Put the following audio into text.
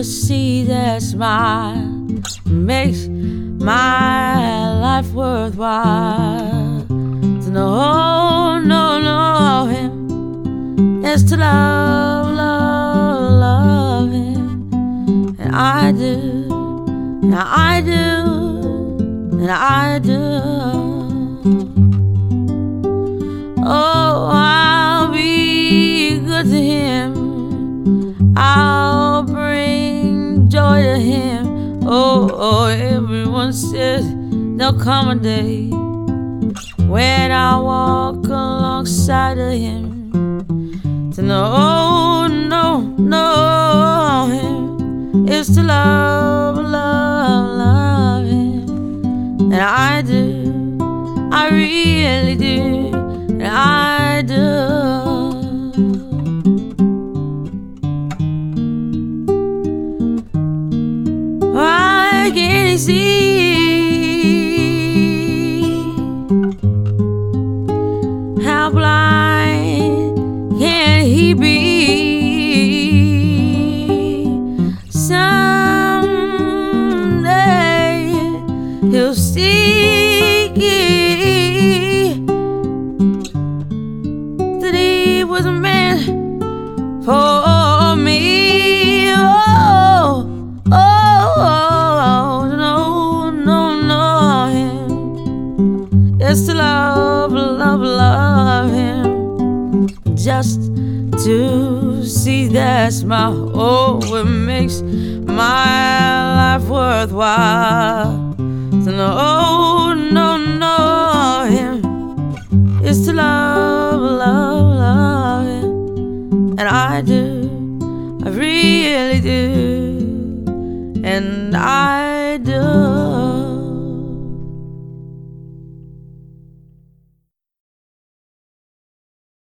see that smile makes my life worthwhile. To know him is to love him. And I do, and I do, and I do. Oh, I'll be good to him. I'll bring joy to him. Oh, everyone says there'll come a day when I'll walk alongside of him. To know him is to love him. And I do, I really do, and I do. I can see how blind can he be. Someday he'll see that he was meant for me. Just to love him. Just to see that smile, oh, it makes my life worthwhile. To know him is to love him. And I do, I really do, and I